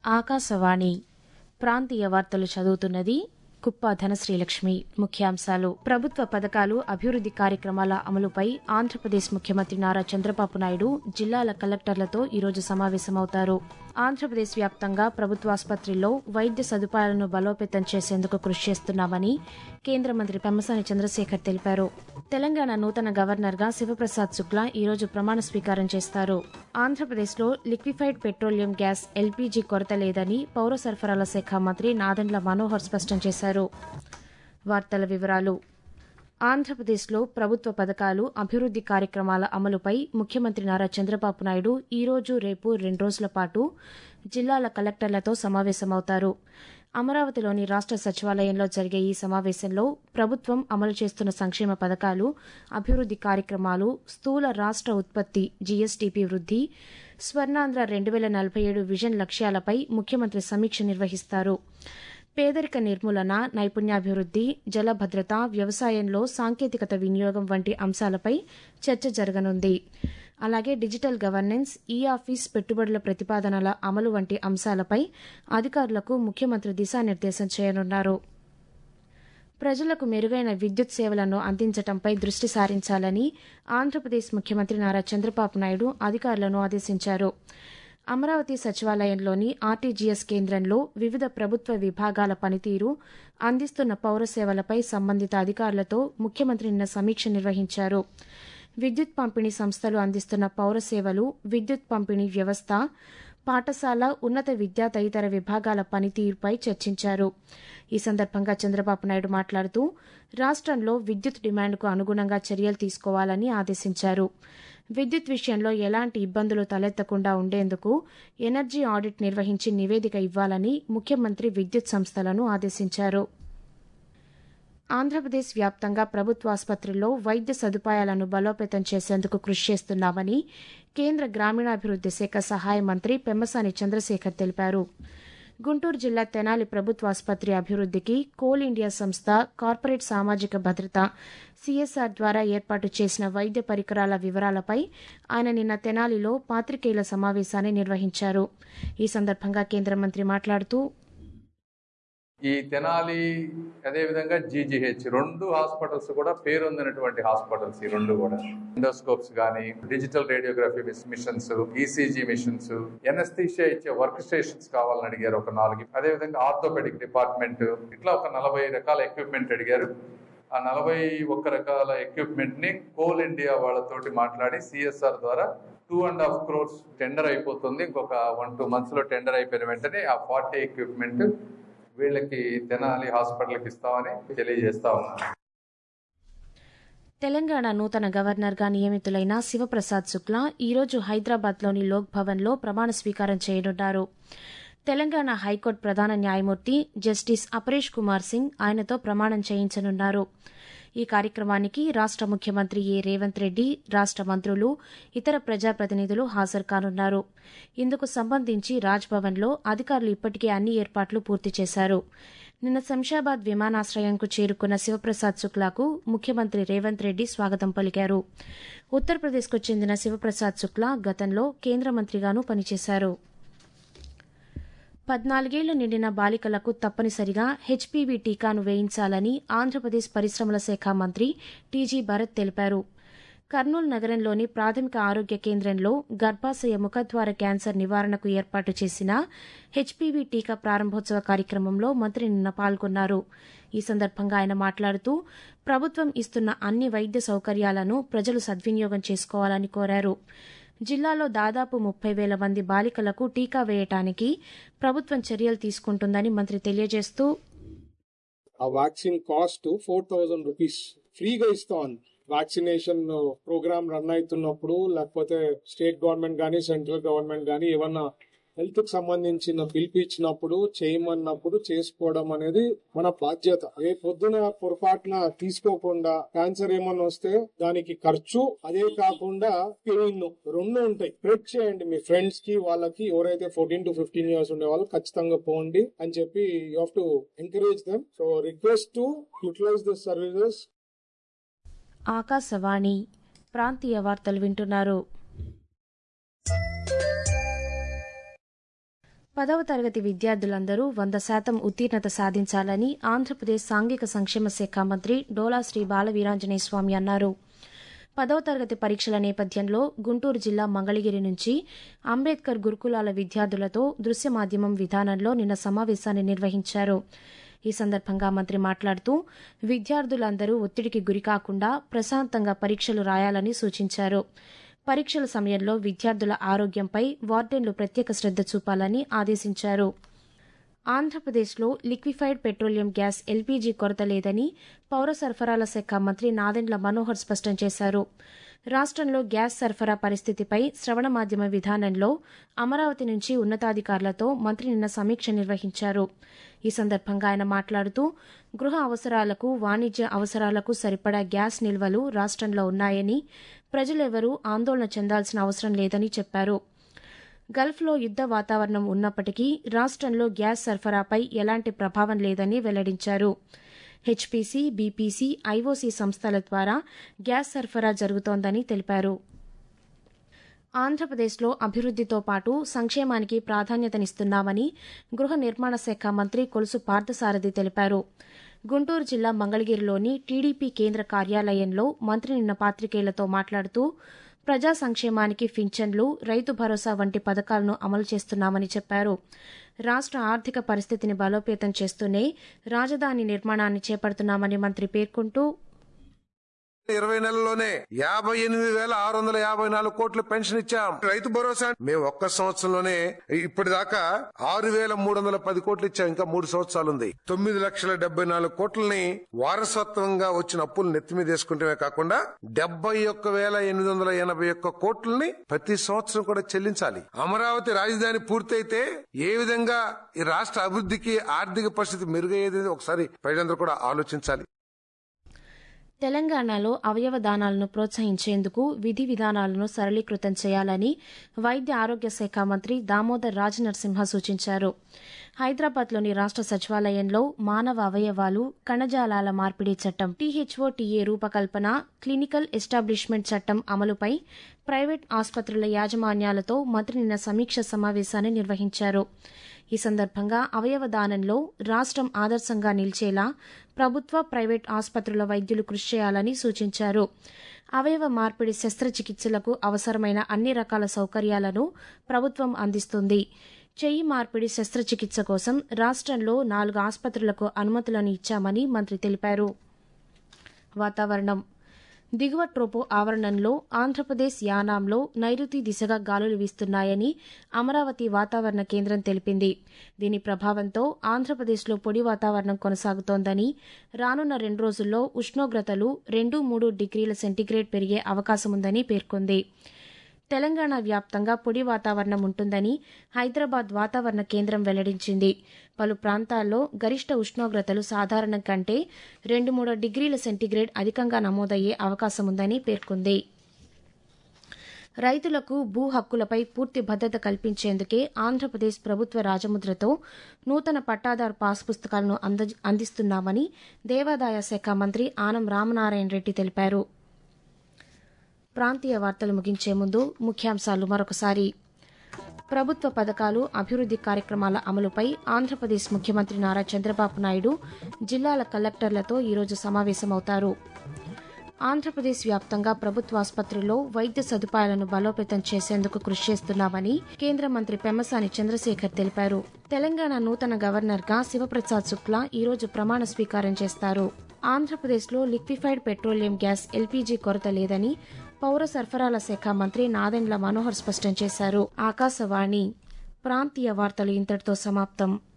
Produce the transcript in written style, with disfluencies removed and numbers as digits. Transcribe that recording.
ఆకాశవాణి ప్రాంతీయ వార్తలు చదువుతున్నది కుప్ప ధనశ్రీలక్ష్మి. ముఖ్యాంశాలు: ప్రభుత్వ పథకాలు, అభివృద్ది కార్యక్రమాల అమలుపై ఆంధ్రప్రదేశ్ ముఖ్యమంత్రి నారా చంద్రబాబు నాయుడు జిల్లాల కలెక్టర్లతో ఈరోజు సమావేశమవుతారు. ఆంధ్రప్రదేశ్ వ్యాప్తంగా ప్రభుత్వాసుపత్రుల్లో వైద్య సదుపాయాలను బలోపేతం చేసేందుకు కృషి చేస్తున్నామని కేంద్ర మంత్రి పెమ్మసాని చంద్రశేఖర్ తెలిపారు. తెలంగాణ నూతన గవర్నర్గా శివప్రసాద్ శుక్లా ఈరోజు ప్రమాణ స్వీకారం చేస్తారు. ఆంధ్రప్రదేశ్లో లిక్విఫైడ్ పెట్రోలియం గ్యాస్ ఎల్పీజీ కొరత లేదని పౌర సరఫరాల శాఖ మంత్రి నాదెండ్ల మనోహర్ స్పష్టం చేశారు. వార్తల వివరాలు: ఆంధ్రప్రదేశ్లో ప్రభుత్వ పథకాలు, అభివృద్ది కార్యక్రమాల అమలుపై ముఖ్యమంత్రి నారా చంద్రబాబు నాయుడు ఈరోజు, రేపు 2 రోజుల పాటు జిల్లాల కలెక్టర్లతో సమావేశమవుతారు. అమరావతిలోని రాష్ట సచివాలయంలో జరిగే ఈ సమావేశంలో ప్రభుత్వం అమలు చేస్తున్న సంక్షేమ పథకాలు, అభివృద్ది కార్యక్రమాలు, స్థూల రాష్ట ఉత్పత్తి జీఎస్డీపీ వృద్ది, స్వర్ణాంధ్ర 2047 విజన్ లక్ష్యాలపై ముఖ్యమంత్రి సమీక్ష నిర్వహిస్తారు. పేదరిక నిర్మూలన, నైపుణ్యాభివృద్ది, జలభద్రత, వ్యవసాయంలో సాంకేతికత వినియోగం వంటి అంశాలపై చర్చ జరగనుంది. అలాగే డిజిటల్ గవర్నెన్స్, ఈ-ఆఫీస్, పెట్టుబడుల ప్రతిపాదనల అమలు వంటి అంశాలపై అధికారులకు ముఖ్యమంత్రి దిశానిర్దేశం చేయనున్నారు. ప్రజలకు మెరుగైన విద్యుత్ సేవలను అందించడంపై దృష్టి సారించాలని ఆంధ్రప్రదేశ్ ముఖ్యమంత్రి నారా చంద్రబాబు నాయుడు అధికారులను ఆదేశించారు. అమరావతి సచివాలయంలోని ఆర్టీజీఎస్ కేంద్రంలో వివిధ ప్రభుత్వ విభాగాల పనితీరు, అందిస్తున్న పౌర సేవలపై సంబంధిత అధికారులతో ముఖ్యమంత్రి నిన్న సమీక్ష నిర్వహించారు. విద్యుత్ పంపిణీ సంస్థలు అందిస్తున్న పౌర సేవలు, విద్యుత్ పంపిణీ వ్యవస్థ, పాఠశాల, ఉన్నత విద్యా తదితర విభాగాల పనితీరుపై చర్చించారు. ఈ సందర్భంగా చంద్రబాబు నాయుడు మాట్లాడుతూ రాష్టంలో విద్యుత్ డిమాండ్కు అనుగుణంగా చర్యలు తీసుకోవాలని ఆదేశించారు. విద్యుత్ విషయంలో ఎలాంటి ఇబ్బందులు తలెత్తకుండా ఉండేందుకు ఎనర్జీ ఆడిట్ నిర్వహించి నివేదిక ఇవ్వాలని ముఖ్యమంత్రి విద్యుత్ సంస్థలను ఆదేశించారు. ఆంధ్రప్రదేశ్ వ్యాప్తంగా ప్రభుత్వాసుపత్రుల్లో వైద్య సదుపాయాలను బలోపేతం చేసేందుకు కృషి చేస్తున్నామని కేంద్ర గ్రామీణాభివృద్ది శాఖ సహాయ మంత్రి పెమ్మసాని చంద్రశేఖర్ తెలిపారు. గుంటూరు జిల్లా తెనాలి ప్రభుత్వాసుపత్రి అభివృద్దికి కోల్ ఇండియా సంస్థ, కార్పొరేట్ సామాజిక భద్రత సిఎస్ఆర్ ద్వారా ఏర్పాటు చేసిన వైద్య పరికరాల వివరాలపై ఆయన నిన్న తెనాలిలో పాత్రికేయుల సమావేశాన్ని నిర్వహించారు. ఈ సందర్భంగా కేంద్ర మంత్రి మాట్లాడుతూ, ఈ తెనాలి అదేవిధంగా జీజీహెచ్ 2 హాస్పిటల్స్ కూడా పేరొందినటువంటి హాస్పిటల్స్. ఈ 2 కూడా ఎండోస్కోప్స్ కానీ, digital radiography machines, ECG machines, anaesthesia ఇచ్చే వర్క్ స్టేషన్స్ కావాలని అడిగారు ఒక 4. అదేవిధంగా ఆర్థోపెడిక్ డిపార్ట్మెంట్, ఇట్లా ఒక 40 రకాల ఎక్విప్మెంట్ అడిగారు. ఆ 41 రకాల ఎక్విప్మెంట్ ని కోల్ ఇండియా వాళ్ళతోటి మాట్లాడి సిఎస్ఆర్ ద్వారా 2.5 crores టెండర్ అయిపోతుంది. ఇంకొక 1-2 months లో టెండర్ అయిపోయిన వెంటనే ఆ 40 ఎక్విప్మెంట్ వీళ్ళకి తెనాలి హాస్పిటల్కి ఇస్తామని తెలియజేస్తా ఉన్నారు. తెలంగాణ నూతన గవర్నర్గా నియమితులైన శివప్రసాద్ శుక్లా ఈరోజు హైదరాబాద్లోని లోక్ భవన్లో ప్రమాణ స్వీకారం చేయనున్నారు. తెలంగాణ హైకోర్టు ప్రధాన న్యాయమూర్తి జస్టిస్ అపరేష్ కుమార్ సింగ్ ఆయనతో ప్రమాణం చేయించనున్నారు. ఈ కార్యక్రమానికి రాష్ట ముఖ్యమంత్రి రేవంత్ రెడ్డి, రాష్ట మంత్రులు, ఇతర ప్రజాప్రతినిధులు హాజరు కానున్నారు. ఇందుకు సంబంధించి రాజ్భవన్లో అధికారులు ఇప్పటికే అన్ని ఏర్పాట్లు పూర్తి చేశారు. నిన్న శంషాబాద్ విమానాశ్రయంకు చేరుకున్న శివప్రసాద్ శుక్లాకు ముఖ్యమంత్రి రేవంత్ రెడ్డి స్వాగతం పలికారు. ఉత్తరప్రదేశ్కు చెందిన శివప్రసాద్ శుక్లా గతంలో కేంద్ర మంత్రిగానూ పనిచేశారు. 14 ఏళ్లు నిండిన బాలికలకు తప్పనిసరిగా హెచ్పీవీ టీకాను వేయించాలని ఆంధ్రప్రదేశ్ పరిశ్రమల శాఖ మంత్రి టీజీ భరత్ తెలిపారు. కర్నూలు నగరంలోని ప్రాథమిక ఆరోగ్య కేంద్రంలో గర్భాశయ ముఖద్వార క్యాన్సర్ నివారణకు ఏర్పాటు చేసిన హెచ్పీవీ టీకా ప్రారంభోత్సవ కార్యక్రమంలో మంత్రి నిన్న పాల్గొన్నారు. ఈ సందర్భంగా ఆయన మాట్లాడుతూ ప్రభుత్వం ఇస్తున్న అన్ని వైద్య సౌకర్యాలను ప్రజలు సద్వినియోగం చేసుకోవాలని కోరారు. జిల్లాలో దాదాపు 30,000 మంది బాలికలకు టీకా వేయటానికి ప్రభుత్వం చర్యలు తీసుకుంటుందని మంత్రి తెలియజేస్తూ, ఆ వ్యాక్సిన్ కాస్ట్ 4,000 రూపీస్ ఫ్రీగా ఇస్తాం. వ్యాక్సినేషన్ ప్రోగ్రామ్ రన్ అవుతున్నప్పుడు, లేకపోతే స్టేట్ గవర్నమెంట్ గానీ, సెంట్రల్ గవర్నమెంట్ గానీ ఏమన్నా హెల్త్ కి సంబంధించిన పిలిపించినప్పుడు, చేయమన్నప్పుడు చేసుకోవడం అనేది మన బాధ్యత. ఏ పొద్దున పొరపాటున తీసుకోకుండా క్యాన్సర్ ఏమన్నా వస్తే దానికి ఖర్చు, అదే కాకుండా పెయిన్ 2 ఉంటాయి. స్ప్రెడ్ చేయండి మీ ఫ్రెండ్స్ కి, వాళ్ళకి. ఎవరైతే 14 to 15 years ఉండే వాళ్ళు ఖచ్చితంగా పోండి అని చెప్పి you have to encourage them. So request to utilise this services. Akashvani ప్రాంతీయ వార్తలు వింటున్నారు. 10వ తరగతి విద్యార్థులందరూ 100% ఉత్తీర్ణత సాధించాలని ఆంధ్రప్రదేశ్ సాంఘిక సంక్షేమ శాఖ మంత్రి డోలా శ్రీ బాలవీరాంజనేయ స్వామి అన్నారు. 10వ తరగతి పరీక్షల నేపథ్యంలో గుంటూరు జిల్లా మంగళగిరి నుంచి అంబేద్కర్ గురుకులాల విద్యార్థులతో దృశ్య మాధ్యమం విధానంలో నిన్న సమావేశాన్ని నిర్వహించారు. ఈ సందర్భంగా మంత్రి మాట్లాడుతూ విద్యార్థులందరూ ఒత్తిడికి గురికాకుండా ప్రశాంతంగా పరీక్షలు రాయాలని సూచించారు. పరీక్షల సమయంలో విద్యార్థుల ఆరోగ్యంపై వార్డెన్లు ప్రత్యేక శ్రద్ధ చూపాలని ఆదేశించారు. ఆంధ్రప్రదేశ్లో లిక్విఫైడ్ పెట్రోలియం గ్యాస్ ఎల్పీజీ కొరత లేదని పౌర సరఫరాల శాఖ మంత్రి నాదెండ్ల మనోహర్ స్పష్టం చేశారు. రాష్ట్రంలో గ్యాస్ సరఫరా పరిస్థితిపై శ్రవణ మాధ్యమ విధానంలో అమరావతి నుంచి ఉన్నతాధికారులతో మంత్రి నిన్న సమీక్ష నిర్వహించారు. ఈ సందర్భంగా ఆయన మాట్లాడుతూ గృహ అవసరాలకు, వాణిజ్య అవసరాలకు సరిపడా గ్యాస్ నిల్వలు రాష్ట్రంలో ఉన్నాయని, ప్రజలెవరూ ఆందోళన చెందాల్సిన అవసరం లేదని చెప్పారు. గల్ఫ్లో యుద్ద వాతావరణం ఉన్నప్పటికీ రాష్ట్రంలో గ్యాస్ సరఫరాపై ఎలాంటి ప్రభావం లేదని వెల్లడించారు. హెచ్పీసీ, బీపీసీ, ఐఓసీ సంస్థల ద్వారా గ్యాస్ సరఫరా జరుగుతోందని తెలిపారు. ఆంధ్రప్రదేశ్లో అభివృద్దితో పాటు సంక్షేమానికి ప్రాధాన్యతనిస్తున్నామని గృహ నిర్మాణ శాఖ మంత్రి కొలుసు పార్థసారథి తెలిపారు. గుంటూరు జిల్లా మంగళగిరిలోని టీడీపీ కేంద్ర కార్యాలయంలో మంత్రి నిన్న పాత్రికేయులతో మాట్లాడుతూ ప్రజా సంక్షేమానికి పింఛన్లు, రైతు భరోసా వంటి పథకాలను అమలు చేస్తున్నామని చెప్పారు. రాష్ట్ర ఆర్థిక పరిస్థితిని బలోపేతం చేస్తూనే రాజధాని నిర్మాణాన్ని చేపడుతున్నామని మంత్రి పేర్కొంటూ 20 నెలల్లోనే 58,654 కోట్ల పెన్షన్ ఇచ్చాం. రైతు భరోసా మేము ఒక్క సంవత్సరంలోనే ఇప్పటిదాకా 6,310 కోట్లు ఇచ్చాం. ఇంకా 3 సంవత్సరాలు ఉంది. 9,74 కోట్లని వారసత్వంగా వచ్చిన అప్పులు నెత్తి మీద వేసుకుంటమే కాకుండా 71,881 కోట్లని ప్రతి సంవత్సరం కూడా చెల్లించాలి. అమరావతి రాజధాని పూర్తయితే ఏ విధంగా ఈ రాష్ట్ర అభివృద్ధికి ఆర్థిక పరిస్థితి మెరుగయ్యేది ఒకసారి ప్రజలందరూ కూడా ఆలోచించాలి. తెలంగాణలో అవయవ దానాలను ప్రోత్సహించేందుకు విధి విధానాలను సరళీకృతం చేయాలని వైద్య ఆరోగ్య శాఖ మంత్రి దామోదర్ రాజనరసింహ సూచించారు. హైదరాబాద్లోని రాష్ట్ర సచివాలయంలో మానవ అవయవాలు, కణజాలాల మార్పిడి చట్టం టీహెచ్ఓటీఏ రూపకల్పన, క్లినికల్ ఎస్టాబ్లిష్మెంట్ చట్టం అమలుపై ప్రైవేట్ ఆసుపత్రుల యాజమాన్యాలతో మంత్రి నిన్న సమీక్ష సమావేశాన్ని నిర్వహించారు. ఈ సందర్భంగా అవయవ దానంలో రాష్ట్రం ఆదర్శంగా నిలిచేలా ప్రభుత్వ, ప్రైవేట్ ఆసుపత్రుల వైద్యులు కృషి చేయాలని సూచించారు. అవయవ మార్పిడి శస్త్రచికిత్సలకు అవసరమైన అన్ని రకాల సౌకర్యాలను ప్రభుత్వం అందిస్తుంది. చెయ్యి మార్పిడి శస్త్రచికిత్స కోసం రాష్ట్రంలో 4 ఆసుపత్రులకు అనుమతులను ఇచ్చామని మంత్రి తెలిపారు. వాతావరణం. దిగువ ట్రోపో ఆవరణంలో ఆంధ్రప్రదేశ్ యానాంలో నైరుతి దిశగా గాలులు వీస్తున్నాయని అమరావతి వాతావరణ కేంద్రం తెలిపింది. దీని ప్రభావంతో ఆంధ్రప్రదేశ్లో పొడి వాతావరణం కొనసాగుతోందని, రానున్న 2 రోజుల్లో ఉష్ణోగ్రతలు 2-3 డిగ్రీల సెంటీగ్రేడ్ పెరిగే అవకాశముందని పేర్కొంది. తెలంగాణ వ్యాప్తంగా పొడి వాతావరణం ఉంటుందని హైదరాబాద్ వాతావరణ కేంద్రం వెల్లడించింది. పలు ప్రాంతాల్లో గరిష్ట ఉష్ణోగ్రతలు సాధారణం కంటే 2-3 డిగ్రీల సెంటీగ్రేడ్ అధికంగా నమోదయ్యే అవకాశముందని పేర్కొంది. రైతులకు భూ హక్కులపై పూర్తి భద్రత కల్పించేందుకే ఆంధ్రప్రదేశ్ ప్రభుత్వ రాజముద్రతో నూతన పట్టాదారు పాస్ పుస్తకాలను అందిస్తున్నామని దేవాదాయ శాఖ మంత్రి ఆనం రామనారాయణ రెడ్డి తెలిపారు. ప్రాంతీయ వార్తలు ముగించే ముందు ముఖ్యాంశాలు మరొకసారి. ప్రభుత్వ పథకాలు, అభివృద్ది కార్యక్రమాల అమలుపై ఆంధ్రప్రదేశ్ ముఖ్యమంత్రి నారా చంద్రబాబు నాయుడు జిల్లాల కలెక్టర్లతో ఈరోజు సమావేశమవుతారు. ఆంధ్రప్రదేశ్ వ్యాప్తంగా ప్రభుత్వ ఆసుపత్రుల్లో వైద్య సదుపాయాలను బలోపేతం చేసేందుకు కృషి చేస్తున్నామని కేంద్ర మంత్రి పెమ్మసాని చంద్రశేఖర్ తెలిపారు. తెలంగాణ నూతన గవర్నర్గా శివప్రసాద్ శుక్లా ఈరోజు ప్రమాణ స్వీకారం చేస్తారు. ఆంధ్రప్రదేశ్లో లిక్విఫైడ్ పెట్రోలియం గ్యాస్ ఎల్పీజీ కొరత లేదని పౌర సరఫరాల శాఖ మంత్రి నాదెండ్ల మనోహర్ స్పష్టం చేశారు. ఆకాశవాణి ప్రాంతీయ వార్తలు ఇంతటితో సమాప్తం.